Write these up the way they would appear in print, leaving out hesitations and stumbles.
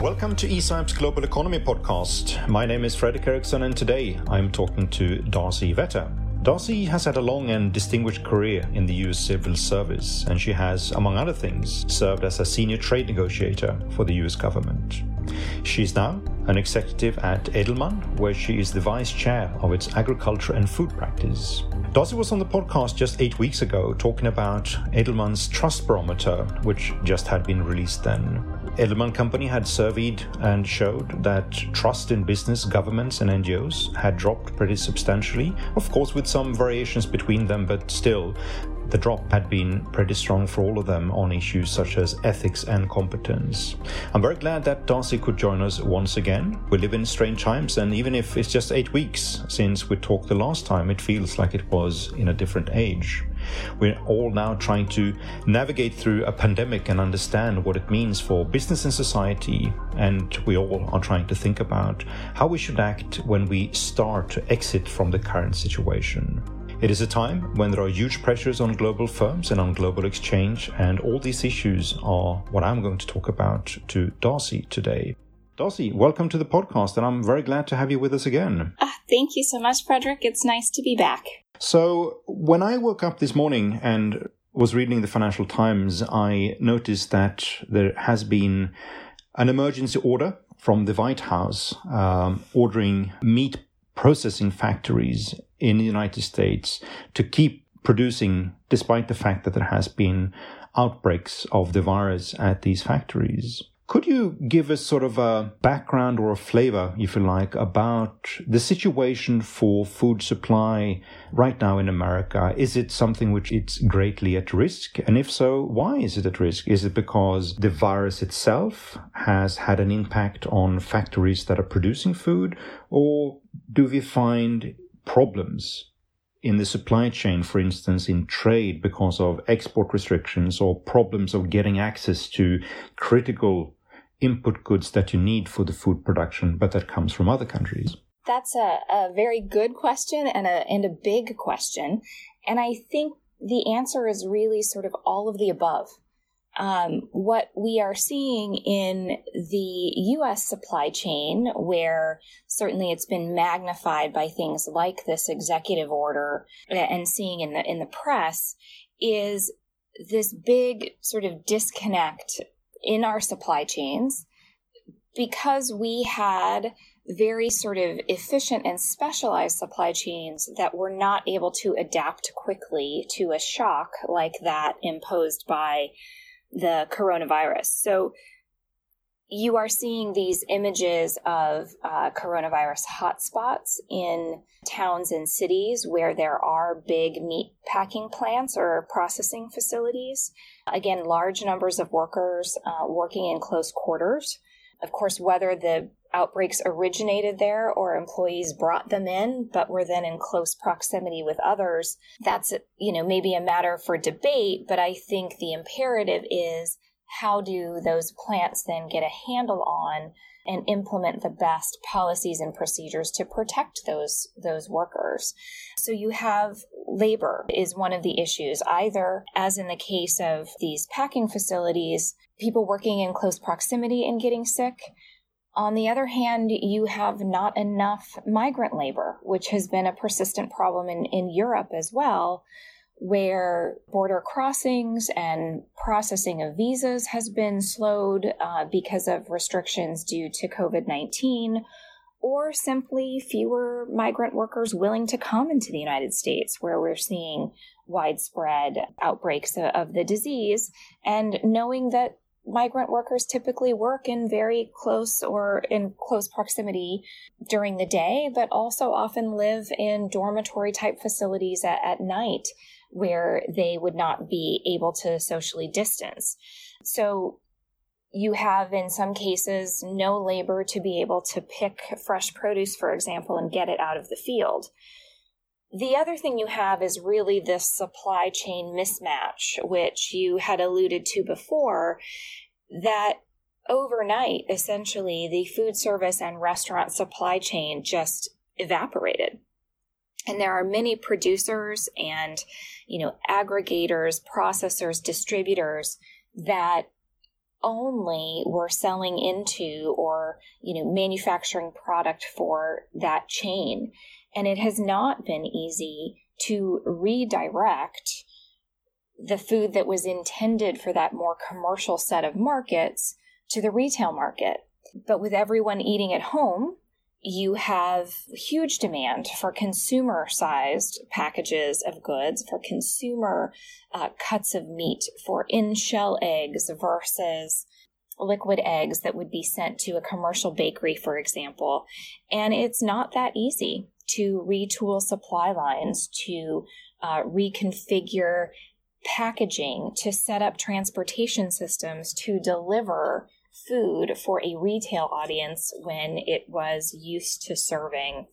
Welcome to eSIP's Global Economy Podcast. My name is Fredrik Eriksson and today I'm talking to Darcy Vetter. Darcy has had a long and distinguished career in the US Civil Service, and she has, among other things, served as a senior trade negotiator for the US government. She is now an executive at Edelman, where she is the vice chair of its agriculture and food practice. Darcy was on the podcast just 8 weeks ago talking about Edelman's Trust Barometer, which just had been released then. Edelman Company had surveyed and showed that trust in business, governments and NGOs had dropped pretty substantially, of course with some variations between them, but still the drop had been pretty strong for all of them on issues such as ethics and competence. I'm very glad that Darcy could join us once again. We live in strange times, and even if it's just 8 weeks since we talked the last time, it feels like it was in a different age. We're all now trying to navigate through a pandemic and understand what it means for business and society, and we all are trying to think about how we should act when we start to exit from the current situation. It is a time when there are huge pressures on global firms and on global exchange, and all these issues are what I'm going to talk about to Darcy today. Darcy, welcome to the podcast, and I'm very glad to have you with us again. Thank you so much, Fredrik. It's nice to be back. So, when I woke up this morning and was reading the Financial Times, I noticed that there has been an emergency order from the White House ordering meat processing factories in the United States to keep producing despite the fact that there has been outbreaks of the virus at these factories. Could you give us sort of a background or a flavor, if you like, about the situation for food supply right now in America? Is it something which is greatly at risk? And if so, why is it at risk? Is it because the virus itself has had an impact on factories that are producing food? Or do we find problems in the supply chain, for instance, in trade because of export restrictions or problems of getting access to critical input goods that you need for the food production, but that comes from other countries? That's a very good question and a big question. And I think the answer is really sort of all of the above. What we are seeing in the U.S. supply chain, where certainly it's been magnified by things like this executive order and seeing in the press, is this big sort of disconnect in our supply chains because we had very sort of efficient and specialized supply chains that were not able to adapt quickly to a shock like that imposed by the coronavirus. So you are seeing these images of coronavirus hotspots in towns and cities where there are big meat packing plants or processing facilities. Again, large numbers of workers working in close quarters. Of course, whether the outbreaks originated there or employees brought them in, but were then in close proximity with others, that's, maybe a matter for debate. But I think the imperative is, how do those plants then get a handle on and implement the best policies and procedures to protect those workers? So you have labor is one of the issues, either as in the case of these packing facilities, people working in close proximity and getting sick. On the other hand, you have not enough migrant labor, which has been a persistent problem in Europe as well, where border crossings and processing of visas has been slowed because of restrictions due to COVID-19, or simply fewer migrant workers willing to come into the United States, where we're seeing widespread outbreaks of the disease, and knowing that migrant workers typically work in very close or in close proximity during the day, but also often live in dormitory type facilities at night where they would not be able to socially distance. So you have, in some cases, no labor to be able to pick fresh produce, for example, and get it out of the field. The other thing you have is really this supply chain mismatch, which you had alluded to before, that overnight, essentially, the food service and restaurant supply chain just evaporated. And there are many producers and, aggregators, processors, distributors that only were selling into or, manufacturing product for that chain. And it has not been easy to redirect the food that was intended for that more commercial set of markets to the retail market. But with everyone eating at home, you have huge demand for consumer-sized packages of goods, for consumer cuts of meat, for in-shell eggs versus liquid eggs that would be sent to a commercial bakery, for example. And it's not that easy to retool supply lines, to reconfigure packaging, to set up transportation systems to deliver food for a retail audience when it was used to serving,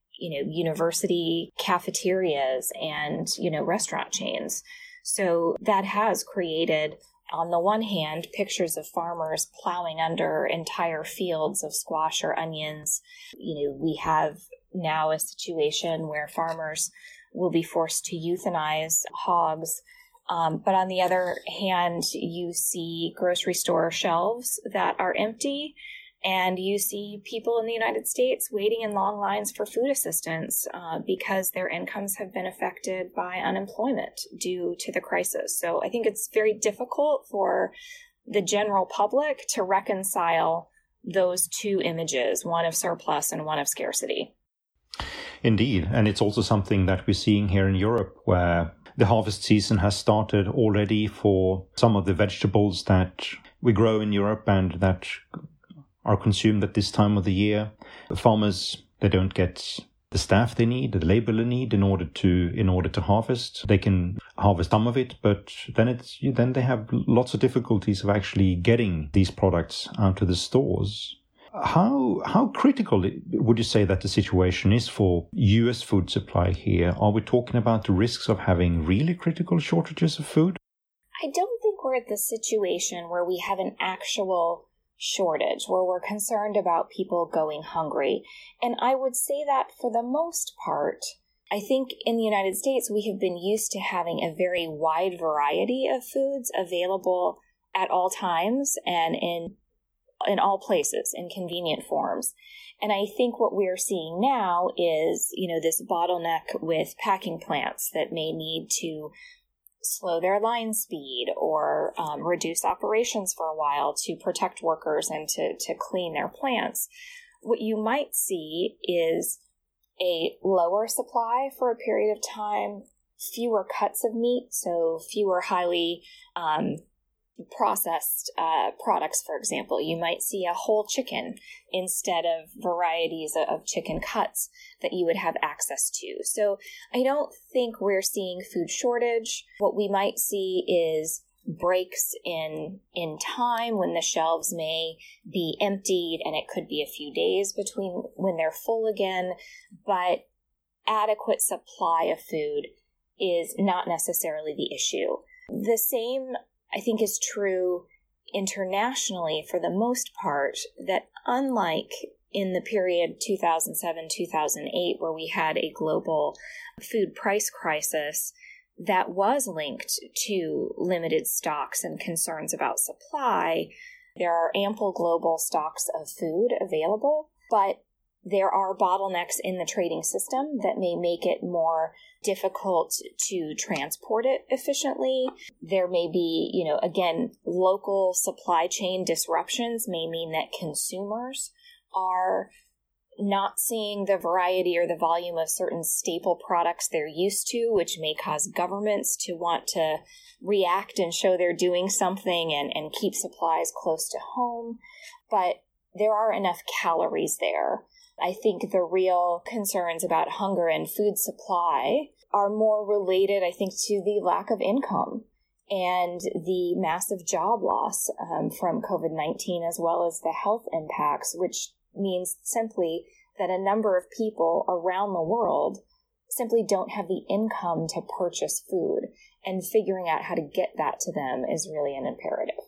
university cafeterias and, restaurant chains. So that has created, on the one hand, pictures of farmers plowing under entire fields of squash or onions. We have now a situation where farmers will be forced to euthanize hogs. But on the other hand, you see grocery store shelves that are empty, and you see people in the United States waiting in long lines for food assistance because their incomes have been affected by unemployment due to the crisis. So I think it's very difficult for the general public to reconcile those two images, one of surplus and one of scarcity. Indeed, and it's also something that we're seeing here in Europe, where the harvest season has started already for some of the vegetables that we grow in Europe and that are consumed at this time of the year. Farmers, they don't get the staff they need, the labor they need in order to harvest. They can harvest some of it, but then they have lots of difficulties of actually getting these products out to the stores. How critical would you say that the situation is for US food supply here? Are we talking about the risks of having really critical shortages of food? I don't think we're at the situation where we have an actual shortage, where we're concerned about people going hungry. And I would say that for the most part, I think in the United States, we have been used to having a very wide variety of foods available at all times and in all places, in convenient forms. And I think what we're seeing now is, this bottleneck with packing plants that may need to slow their line speed or reduce operations for a while to protect workers and to clean their plants. What you might see is a lower supply for a period of time, fewer cuts of meat, so fewer highly processed products, for example. You might see a whole chicken instead of varieties of chicken cuts that you would have access to. So I don't think we're seeing food shortage. What we might see is breaks in time when the shelves may be emptied, and it could be a few days between when they're full again, but adequate supply of food is not necessarily the issue. The same, I think, is true internationally for the most part, that unlike in the period 2007-2008, where we had a global food price crisis that was linked to limited stocks and concerns about supply, there are ample global stocks of food available, but there are bottlenecks in the trading system that may make it more difficult to transport it efficiently. There may be, again, local supply chain disruptions may mean that consumers are not seeing the variety or the volume of certain staple products they're used to, which may cause governments to want to react and show they're doing something and keep supplies close to home. But there are enough calories there. I think the real concerns about hunger and food supply are more related, I think, to the lack of income and the massive job loss from COVID-19, as well as the health impacts, which means simply that a number of people around the world simply don't have the income to purchase food, and figuring out how to get that to them is really an imperative.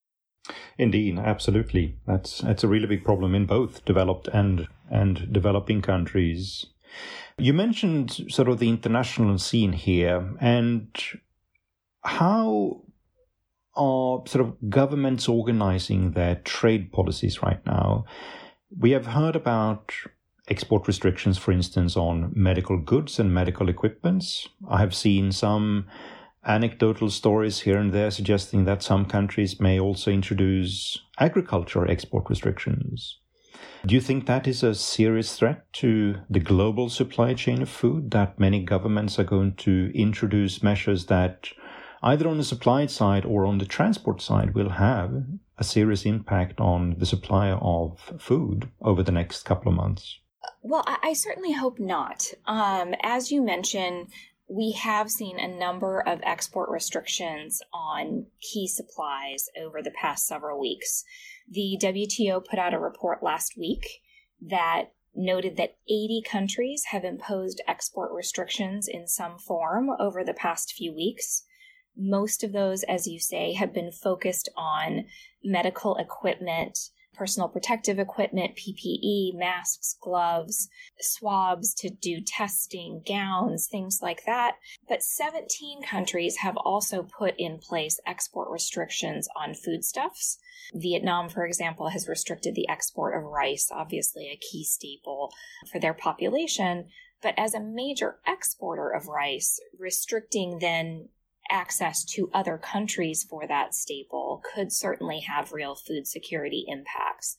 Indeed, absolutely. That's a really big problem in both developed and developing countries. You mentioned sort of the international scene here, and how are sort of governments organizing their trade policies right now? We have heard about export restrictions, for instance, on medical goods and medical equipments. I have seen some anecdotal stories here and there suggesting that some countries may also introduce agriculture export restrictions. Do you think that is a serious threat to the global supply chain of food, that many governments are going to introduce measures that either on the supply side or on the transport side will have a serious impact on the supply of food over the next couple of months? Well, I certainly hope not. As you mentioned, we have seen a number of export restrictions on key supplies over the past several weeks. The WTO put out a report last week that noted that 80 countries have imposed export restrictions in some form over the past few weeks. Most of those, as you say, have been focused on medical equipment, personal protective equipment, PPE, masks, gloves, swabs to do testing, gowns, things like that. But 17 countries have also put in place export restrictions on foodstuffs. Vietnam, for example, has restricted the export of rice, obviously a key staple for their population. But as a major exporter of rice, restricting then access to other countries for that staple could certainly have real food security impacts.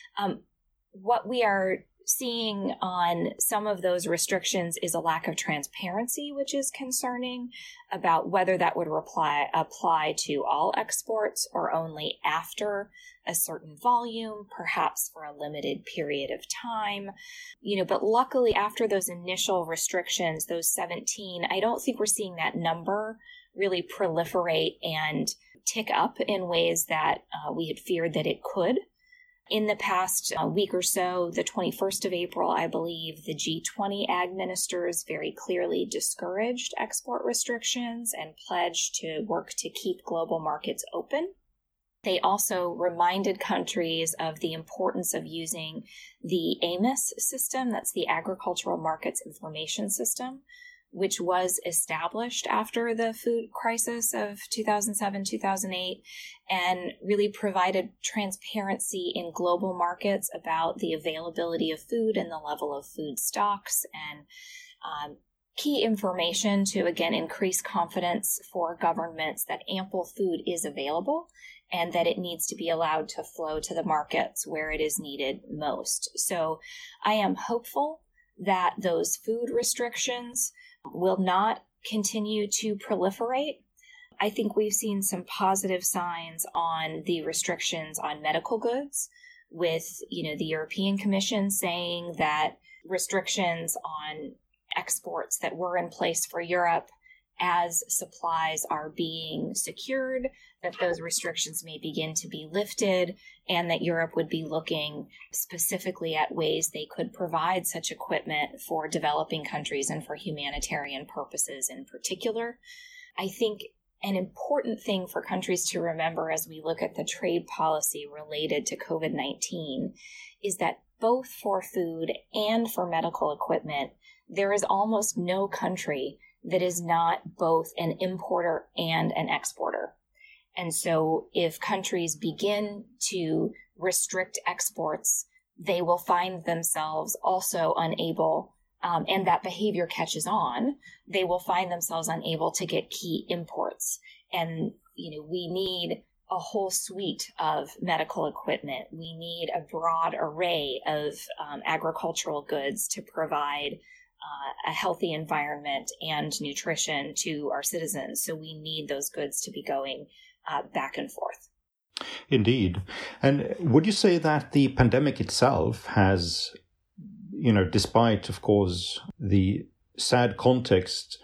What we are seeing on some of those restrictions is a lack of transparency, which is concerning, about whether that would apply to all exports or only after a certain volume, perhaps for a limited period of time. But luckily, after those initial restrictions, those 17, I don't think we're seeing that number really proliferate and tick up in ways that we had feared that it could. In the past week or so, the 21st of April, I believe, the G20 ag ministers very clearly discouraged export restrictions and pledged to work to keep global markets open. They also reminded countries of the importance of using the AMIS system, that's the Agricultural Markets Information System, which was established after the food crisis of 2007-2008 and really provided transparency in global markets about the availability of food and the level of food stocks and key information to, again, increase confidence for governments that ample food is available and that it needs to be allowed to flow to the markets where it is needed most. So I am hopeful that those food restrictions will not continue to proliferate. I think we've seen some positive signs on the restrictions on medical goods with, the European Commission saying that restrictions on exports that were in place for Europe as supplies are being secured, that those restrictions may begin to be lifted, and that Europe would be looking specifically at ways they could provide such equipment for developing countries and for humanitarian purposes in particular. I think an important thing for countries to remember as we look at the trade policy related to COVID-19 is that both for food and for medical equipment, there is almost no country that is not both an importer and an exporter. And so if countries begin to restrict exports, they will find themselves also unable, and that behavior catches on, they will find themselves unable to get key imports. And, we need a whole suite of medical equipment. We need a broad array of agricultural goods to provide a healthy environment and nutrition to our citizens. So we need those goods to be going back and forth. Indeed. And would you say that the pandemic itself has, despite, of course, the sad context,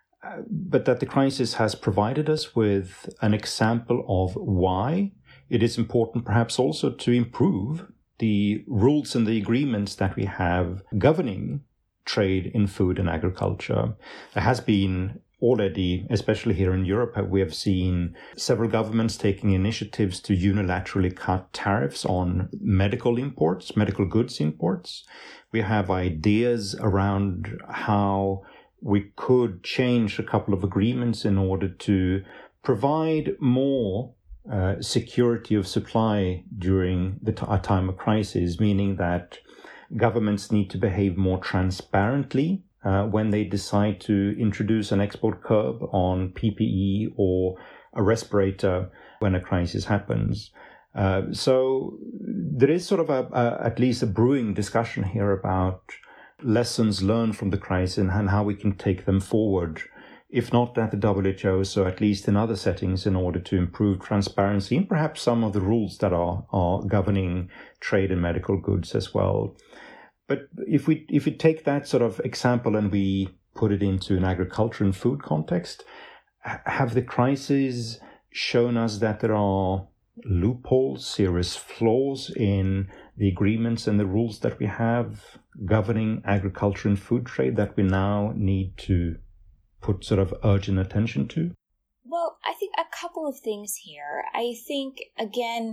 but that the crisis has provided us with an example of why it is important perhaps also to improve the rules and the agreements that we have governing trade in food and agriculture? There has been already, especially here in Europe, we have seen several governments taking initiatives to unilaterally cut tariffs on medical imports, medical goods imports. We have ideas around how we could change a couple of agreements in order to provide more security of supply during a time of crisis, meaning that governments need to behave more transparently when they decide to introduce an export curb on PPE or a respirator when a crisis happens. So there is sort of at least a brewing discussion here about lessons learned from the crisis and how we can take them forward, if not at the WHO, so at least in other settings, in order to improve transparency and perhaps some of the rules that are governing trade in medical goods as well. But if we take that sort of example and we put it into an agriculture and food context, have the crises shown us that there are loopholes, serious flaws in the agreements and the rules that we have governing agriculture and food trade that we now need to put sort of urgent attention to? Well, I think a couple of things here. I think, again,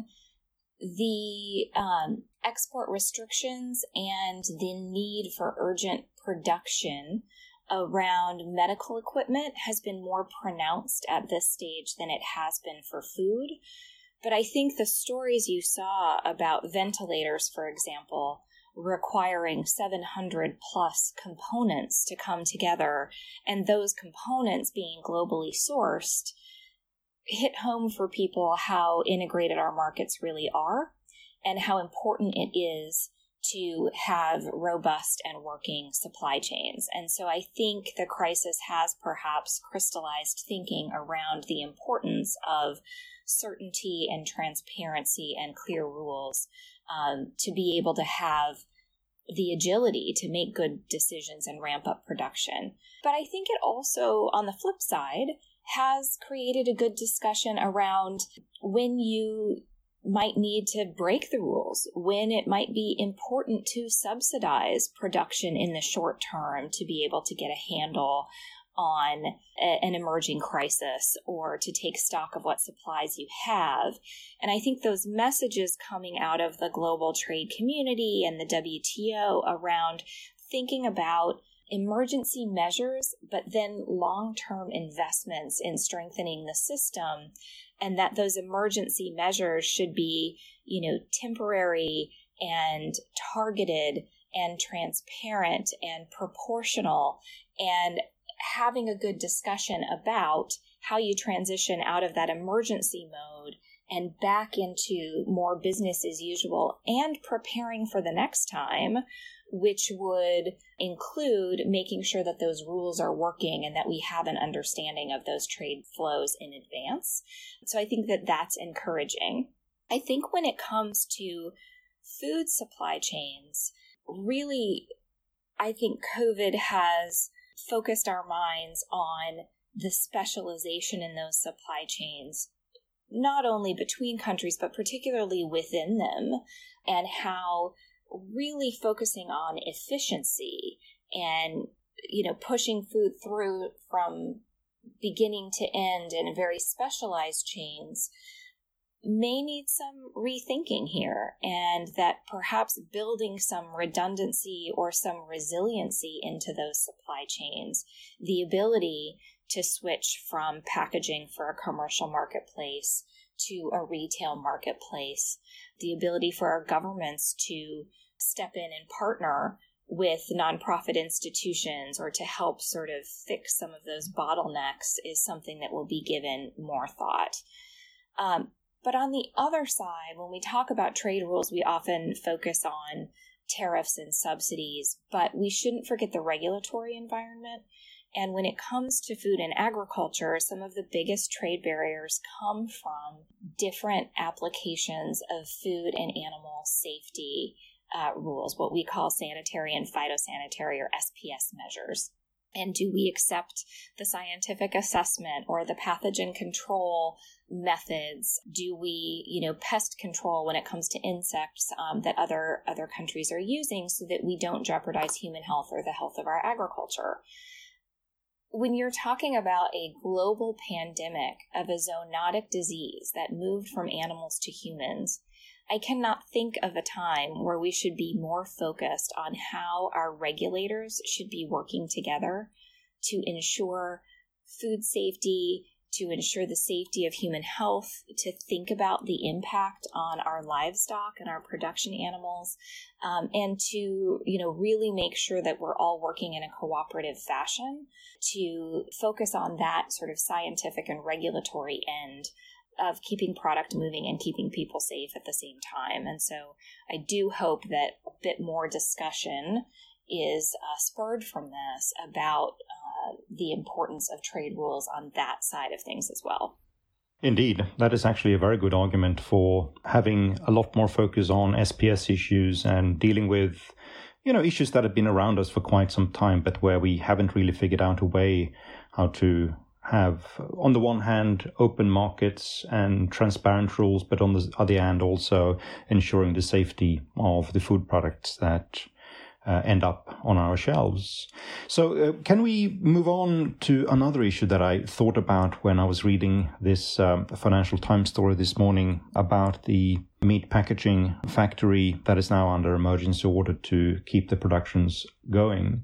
the export restrictions and the need for urgent production around medical equipment has been more pronounced at this stage than it has been for food. But I think the stories you saw about ventilators, for example, requiring 700 plus components to come together, and those components being globally sourced, hit home for people how integrated our markets really are and how important it is to have robust and working supply chains. And so I think the crisis has perhaps crystallized thinking around the importance of certainty and transparency and clear rules to be able to have the agility to make good decisions and ramp up production. But I think it also, on the flip side, has created a good discussion around when you might need to break the rules, when it might be important to subsidize production in the short term to be able to get a handle on an emerging crisis or to take stock of what supplies you have. And I think those messages coming out of the global trade community and the WTO around thinking about emergency measures, but then long-term investments in strengthening the system, and that those emergency measures should be, temporary and targeted and transparent and proportional, and having a good discussion about how you transition out of that emergency mode and back into more business as usual and preparing for the next time, which would include making sure that those rules are working and that we have an understanding of those trade flows in advance. So I think that that's encouraging. I think when it comes to food supply chains, really, I think COVID has focused our minds on the specialization in those supply chains, not only between countries, but particularly within them, and how really focusing on efficiency and, pushing food through from beginning to end in very specialized chains may need some rethinking here, and that perhaps building some redundancy or some resiliency into those supply chains, the ability to switch from packaging for a commercial marketplace to a retail marketplace, the ability for our governments to step in and partner with nonprofit institutions or to help sort of fix some of those bottlenecks is something that will be given more thought. But on the other side, when we talk about trade rules, we often focus on tariffs and subsidies, but we shouldn't forget the regulatory environment. And when it comes to food and agriculture, some of the biggest trade barriers come from different applications of food and animal safety rules, what we call sanitary and phytosanitary or SPS measures. And do we accept the scientific assessment or the pathogen control methods? Do we, pest control when it comes to insects that other countries are using so that we don't jeopardize human health or the health of our agriculture? When you're talking about a global pandemic of a zoonotic disease that moved from animals to humans, I cannot think of a time where we should be more focused on how our regulators should be working together to ensure food safety to ensure the safety of human health, to think about the impact on our livestock and our production animals, and to, really make sure that we're all working in a cooperative fashion to focus on that sort of scientific and regulatory end of keeping product moving and keeping people safe at the same time. And so I do hope that a bit more discussion is spurred from this about the importance of trade rules on that side of things as well. Indeed, that is actually a very good argument for having a lot more focus on SPS issues and dealing with, issues that have been around us for quite some time, but where we haven't really figured out a way how to have, on the one hand, open markets and transparent rules, but on the other hand, also ensuring the safety of the food products that end up on our shelves. So can we move on to another issue that I thought about when I was reading this Financial Times story this morning about the meat packaging factory that is now under emergency order to keep the productions going.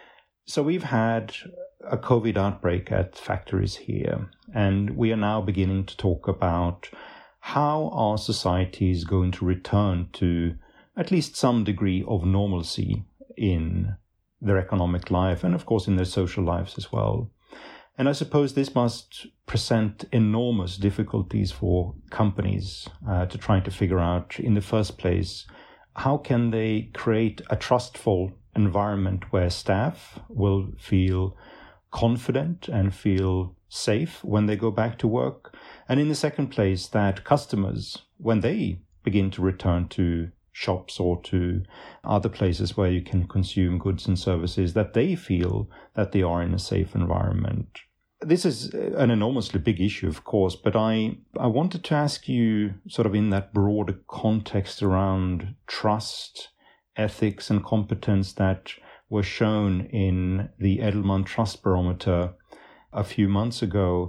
So we've had a COVID outbreak at factories here, and we are now beginning to talk about how our society is going to return to at least some degree of normalcy in their economic life and, of course, in their social lives as well. And I suppose this must present enormous difficulties for companies to try to figure out, in the first place, how can they create a trustful environment where staff will feel confident and feel safe when they go back to work. And in the second place, that customers, when they begin to return to shops or to other places where you can consume goods and services, that they feel that they are in a safe environment. This is an enormously big issue, of course, but I wanted to ask you, sort of in that broader context around trust, ethics and competence that were shown in the Edelman Trust Barometer a few months ago.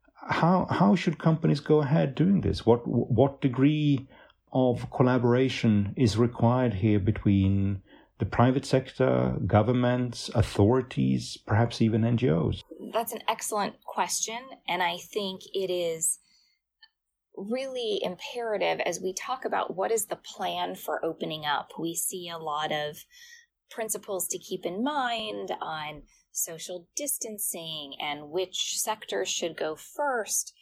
How should companies go ahead doing this? What degree of collaboration is required here between the private sector, governments, authorities, perhaps even NGOs? That's an excellent question, and I think it is really imperative as we talk about what is the plan for opening up. We see a lot of principles to keep in mind on social distancing and which sectors should go first.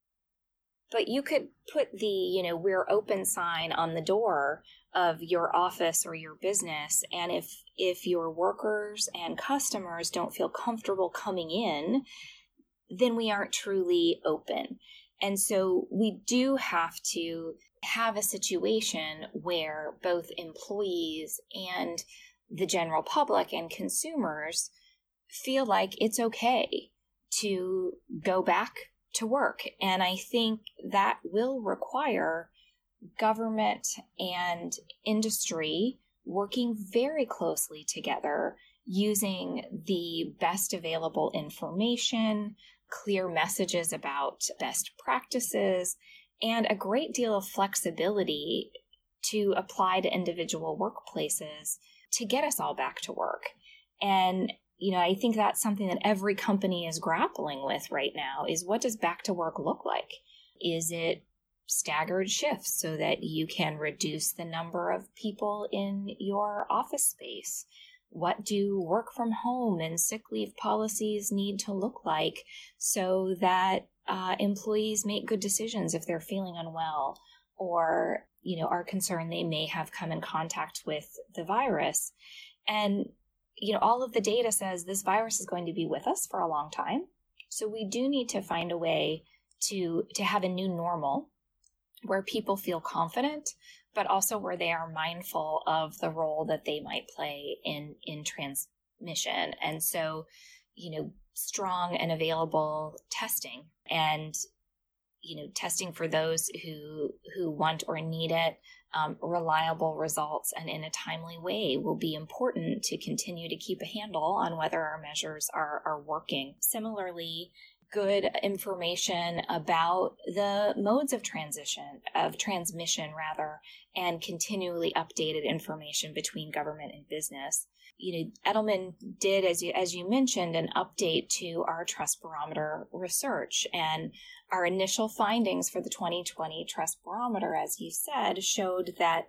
But you could put the, we're open sign on the door of your office or your business. And if your workers and customers don't feel comfortable coming in, then we aren't truly open. And so we do have to have a situation where both employees and the general public and consumers feel like it's okay to go back to work. And I think that will require government and industry working very closely together, using the best available information, clear messages about best practices, and a great deal of flexibility to apply to individual workplaces to get us all back to work. And I think that's something that every company is grappling with right now, is what does back to work look like? Is it staggered shifts so that you can reduce the number of people in your office space? What do work from home and sick leave policies need to look like so that employees make good decisions if they're feeling unwell or, are concerned they may have come in contact with the virus? And all of the data says this virus is going to be with us for a long time. So we do need to find a way to have a new normal where people feel confident, but also where they are mindful of the role that they might play in transmission. And so, strong and available testing and, testing for those who want or need it, reliable results and in a timely way will be important to continue to keep a handle on whether our measures are working. Similarly, good information about the modes of transmission, and continually updated information between government and business. Edelman did, as you mentioned, an update to our Trust Barometer research, and our initial findings for the 2020 Trust Barometer, as you said, showed that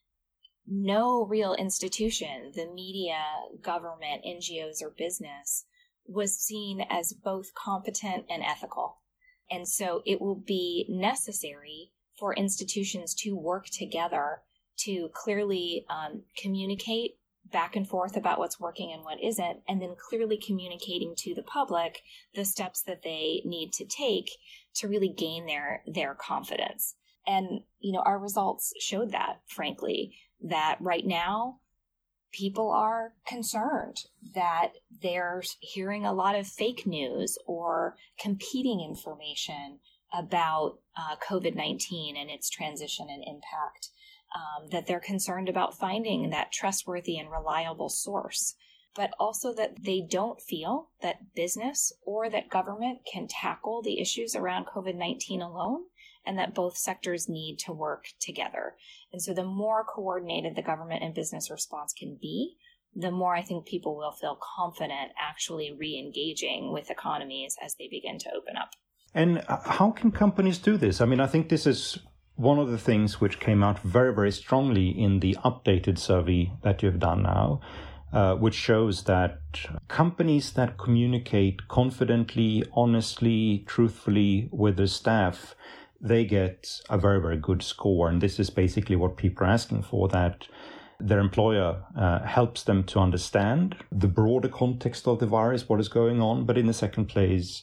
no real institution, the media, government, NGOs, or business, was seen as both competent and ethical. And so it will be necessary for institutions to work together to clearly communicate back and forth about what's working and what isn't, and then clearly communicating to the public the steps that they need to take to really gain their confidence. And, our results showed that, frankly, that right now people are concerned that they're hearing a lot of fake news or competing information about COVID-19 and its transition and impact. That they're concerned about finding that trustworthy and reliable source, but also that they don't feel that business or that government can tackle the issues around COVID-19 alone, and that both sectors need to work together. And so the more coordinated the government and business response can be, the more I think people will feel confident actually re-engaging with economies as they begin to open up. And how can companies do this? I mean, I think this is one of the things which came out very, very strongly in the updated survey that you've done now, which shows that companies that communicate confidently, honestly, truthfully with their staff, they get a very, very good score. And this is basically what people are asking for, that their employer helps them to understand the broader context of the virus, what is going on, but in the second place,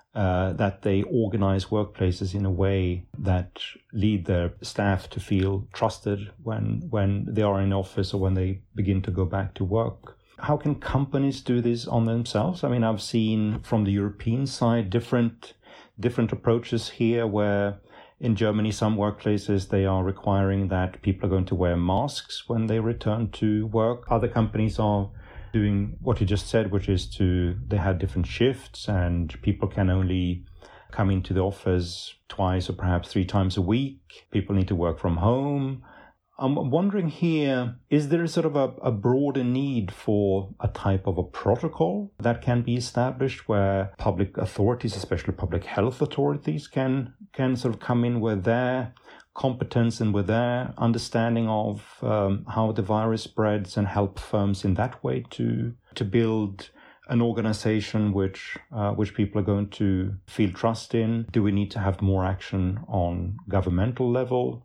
that they organize workplaces in a way that lead their staff to feel trusted when they are in office or when they begin to go back to work. How can companies do this on themselves? I mean, I've seen from the European side different approaches here, where in Germany, some workplaces, they are requiring that people are going to wear masks when they return to work. Other companies are doing what you just said, which is they had different shifts and people can only come into the office twice or perhaps 3 times a week. People need to work from home. I'm wondering here, is there sort of a broader need for a type of a protocol that can be established where public authorities, especially public health authorities, can sort of come in with their competence and with their understanding of how the virus spreads and help firms in that way to build an organization which people are going to feel trust in? Do we need to have more action on governmental level?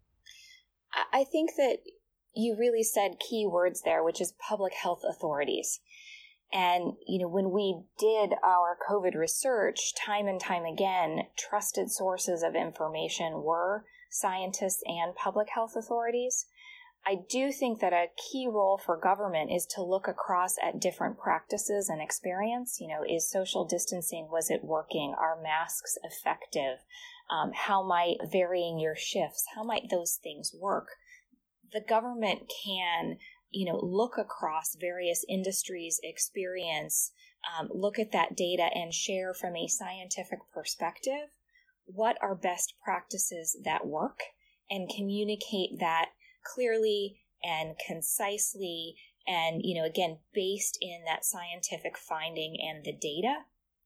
I think that you really said key words there, which is public health authorities. And, when we did our COVID research, time and time again, trusted sources of information were scientists and public health authorities. I do think that a key role for government is to look across at different practices and experience. Is social distancing, was it working? Are masks effective? How might varying your shifts, how might those things work? The government can, look across various industries' experience, look at that data and share from a scientific perspective what are best practices that work, and communicate that clearly and concisely and, again, based in that scientific finding and the data.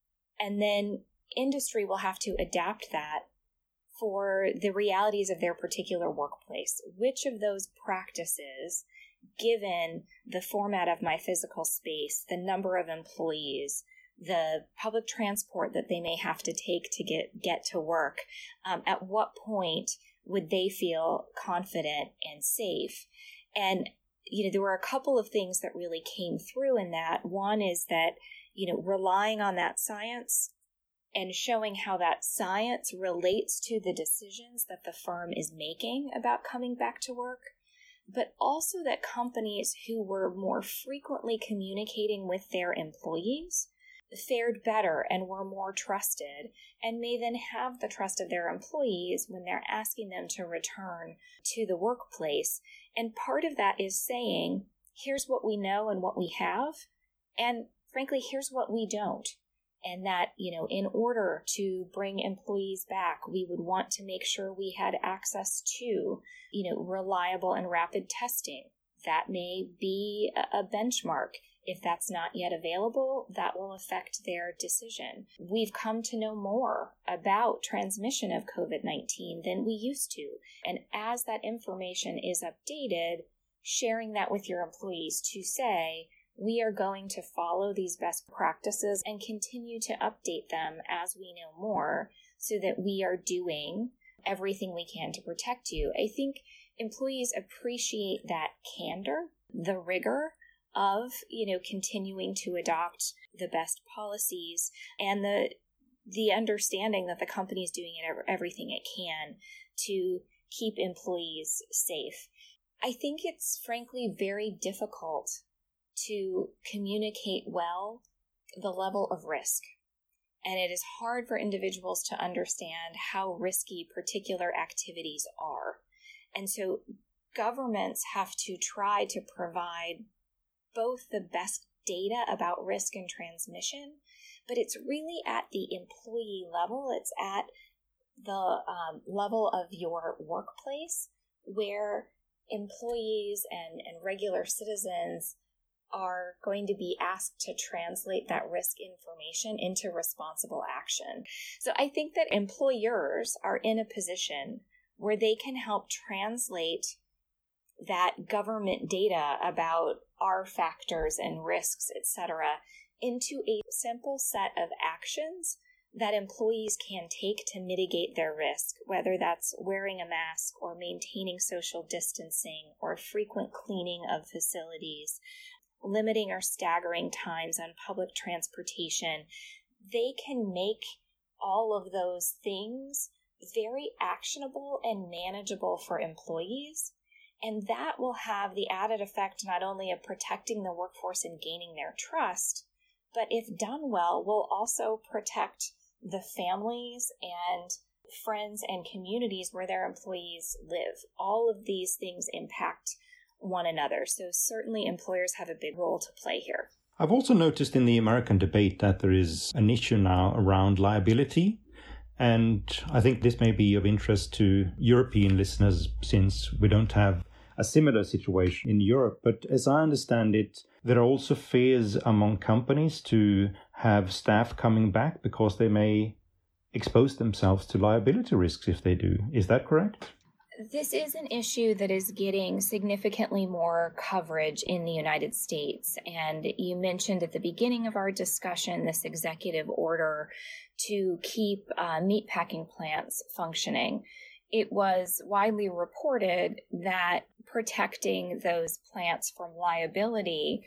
And then industry will have to adapt that for the realities of their particular workplace. Which of those practices, given the format of my physical space, the number of employees, the public transport that they may have to take to get to work, at what point would they feel confident and safe? And, there were a couple of things that really came through in that. One is that, relying on that science and showing how that science relates to the decisions that the firm is making about coming back to work, but also that companies who were more frequently communicating with their employees fared better and were more trusted, and may then have the trust of their employees when they're asking them to return to the workplace. And part of that is saying, here's what we know and what we have, and frankly, here's what we don't. And that, in order to bring employees back, we would want to make sure we had access to, reliable and rapid testing. That may be a benchmark. If that's not yet available, that will affect their decision. We've come to know more about transmission of COVID-19 than we used to. And as that information is updated, sharing that with your employees to say, we are going to follow these best practices and continue to update them as we know more so that we are doing everything we can to protect you. I think employees appreciate that candor, the rigor of, continuing to adopt the best policies and the understanding that the company is doing everything it can to keep employees safe. I think it's frankly very difficult to communicate well the level of risk. And it is hard for individuals to understand how risky particular activities are. And so governments have to try to provide both the best data about risk and transmission, but it's really at the employee level. It's at the level of your workplace where employees and regular citizens are going to be asked to translate that risk information into responsible action. So I think that employers are in a position where they can help translate that government data about R factors and risks, etc., into a simple set of actions that employees can take to mitigate their risk, whether that's wearing a mask or maintaining social distancing or frequent cleaning of facilities, limiting or staggering times on public transportation. They can make all of those things very actionable and manageable for employees. And that will have the added effect not only of protecting the workforce and gaining their trust, but if done well, will also protect the families and friends and communities where their employees live. All of these things impact one another. So certainly employers have a big role to play here. I've also noticed in the American debate that there is an issue now around liability. And I think this may be of interest to European listeners since we don't have a similar situation in Europe. But as I understand it, there are also fears among companies to have staff coming back because they may expose themselves to liability risks if they do. Is that correct? This is an issue that is getting significantly more coverage in the United States. And you mentioned at the beginning of our discussion this executive order to keep meatpacking plants functioning. It was widely reported that protecting those plants from liability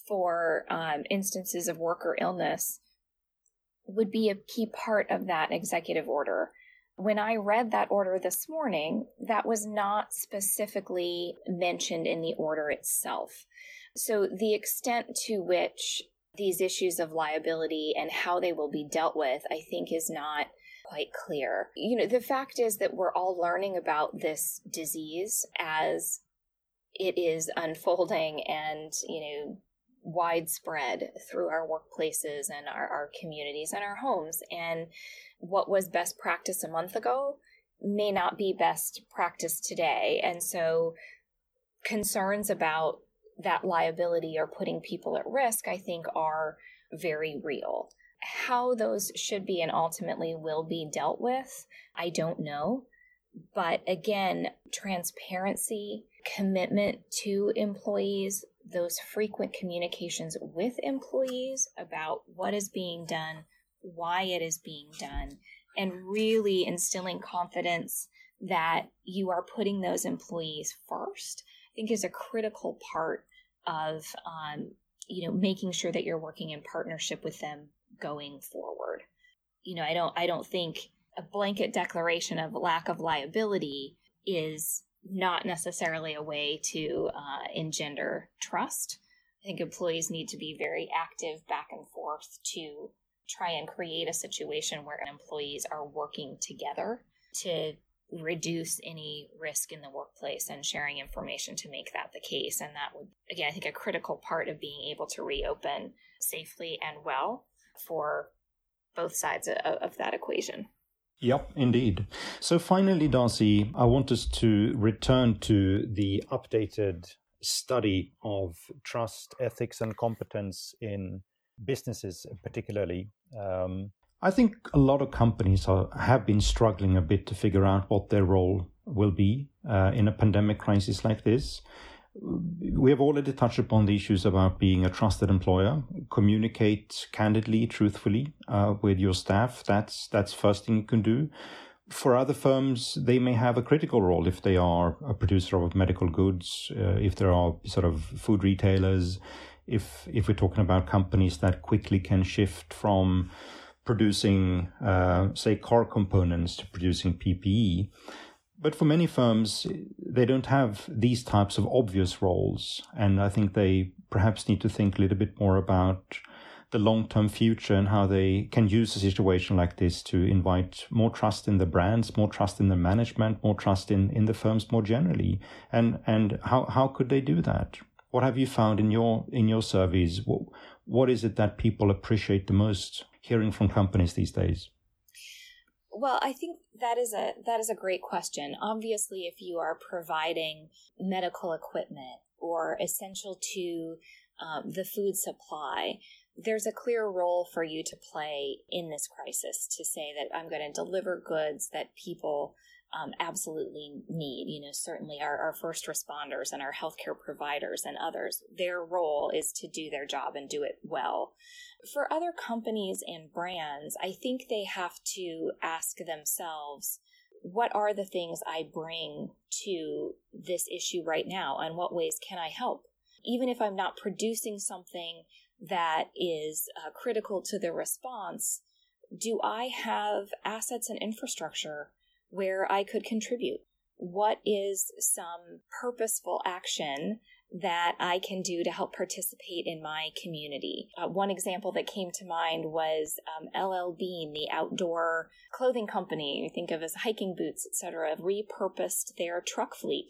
for instances of worker illness would be a key part of that executive order. When I read that order this morning, that was not specifically mentioned in the order itself. So the extent to which these issues of liability and how they will be dealt with, I think, is not quite clear. The fact is that we're all learning about this disease as it is unfolding and, widespread through our workplaces and our communities and our homes. And what was best practice a month ago may not be best practice today. And so concerns about that liability or putting people at risk, I think, are very real. How those should be and ultimately will be dealt with, I don't know. But again, transparency, commitment to employees, those frequent communications with employees about what is being done, why it is being done, and really instilling confidence that you are putting those employees first, I think is a critical part of, making sure that you're working in partnership with them going forward. I don't think a blanket declaration of lack of liability is not necessarily a way to engender trust. I think employees need to be very active back and forth to try and create a situation where employees are working together to reduce any risk in the workplace and sharing information to make that the case. And that would, again, I think a critical part of being able to reopen safely and well for both sides of that equation. Yep, indeed. So finally, Darcy, I want us to return to the updated study of trust, ethics, and competence in businesses, particularly. I think a lot of companies have been struggling a bit to figure out what their role will be in a pandemic crisis like this. We have already touched upon the issues about being a trusted employer. Communicate candidly, truthfully with your staff. That's first thing you can do. For other firms, they may have a critical role if they are a producer of medical goods, if there are sort of food retailers, if we're talking about companies that quickly can shift from producing, say, car components to producing PPE. But for many firms, they don't have these types of obvious roles. And I think they perhaps need to think a little bit more about the long-term future and how they can use a situation like this to invite more trust in the brands, more trust in the management, more trust in the firms more generally. And how could they do that? What have you found in your surveys? What is it that people appreciate the most hearing from companies these days? Well, I think that is a great question. Obviously, if you are providing medical equipment or essential to the food supply, there's a clear role for you to play in this crisis to say that I'm going to deliver goods that people absolutely need. Certainly our first responders and our healthcare providers and others, their role is to do their job and do it well. For other companies and brands, I think they have to ask themselves, what are the things I bring to this issue right now, and what ways can I help? Even if I'm not producing something that is critical to the response, do I have assets and infrastructure where I could contribute? What is some purposeful action that I can do to help participate in my community? One example that came to mind was LL Bean, the outdoor clothing company you think of as hiking boots, etc., repurposed their truck fleet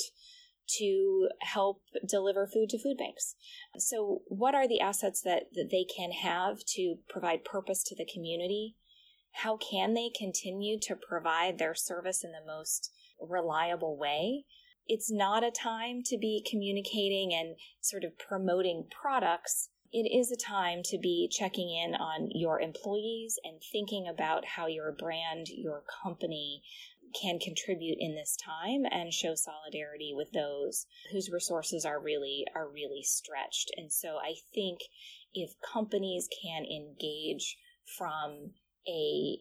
to help deliver food to food banks. So what are the assets that they can have to provide purpose to the community? How can they continue to provide their service in the most reliable way? It's not a time to be communicating and sort of promoting products. It is a time to be checking in on your employees and thinking about how your brand, your company can contribute in this time and show solidarity with those whose resources are really stretched. And so I think if companies can engage from a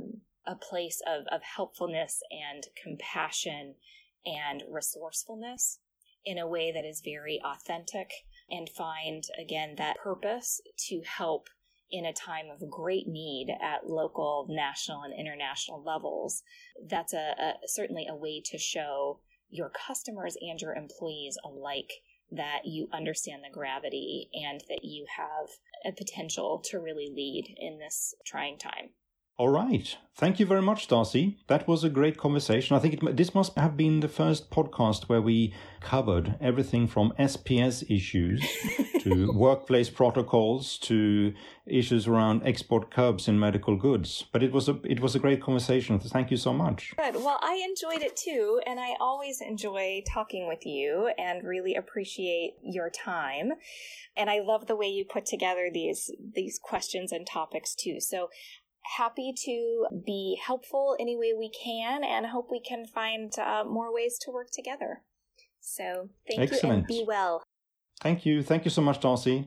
place of helpfulness and compassion and resourcefulness in a way that is very authentic, and find, again, that purpose to help in a time of great need at local, national, and international levels, that's certainly a way to show your customers and your employees alike that you understand the gravity and that you have a potential to really lead in this trying time. All right. Thank you very much, Darcy. That was a great conversation. I think this must have been the first podcast where we covered everything from SPS issues to workplace protocols to issues around export curbs in medical goods. But it was a great conversation. Thank you so much. Good. Well, I enjoyed it too, and I always enjoy talking with you and really appreciate your time. And I love the way you put together these questions and topics too. So happy to be helpful any way we can, and hope we can find more ways to work together. So thank Excellent. You, and be well. Thank you. Thank you so much, Darcy.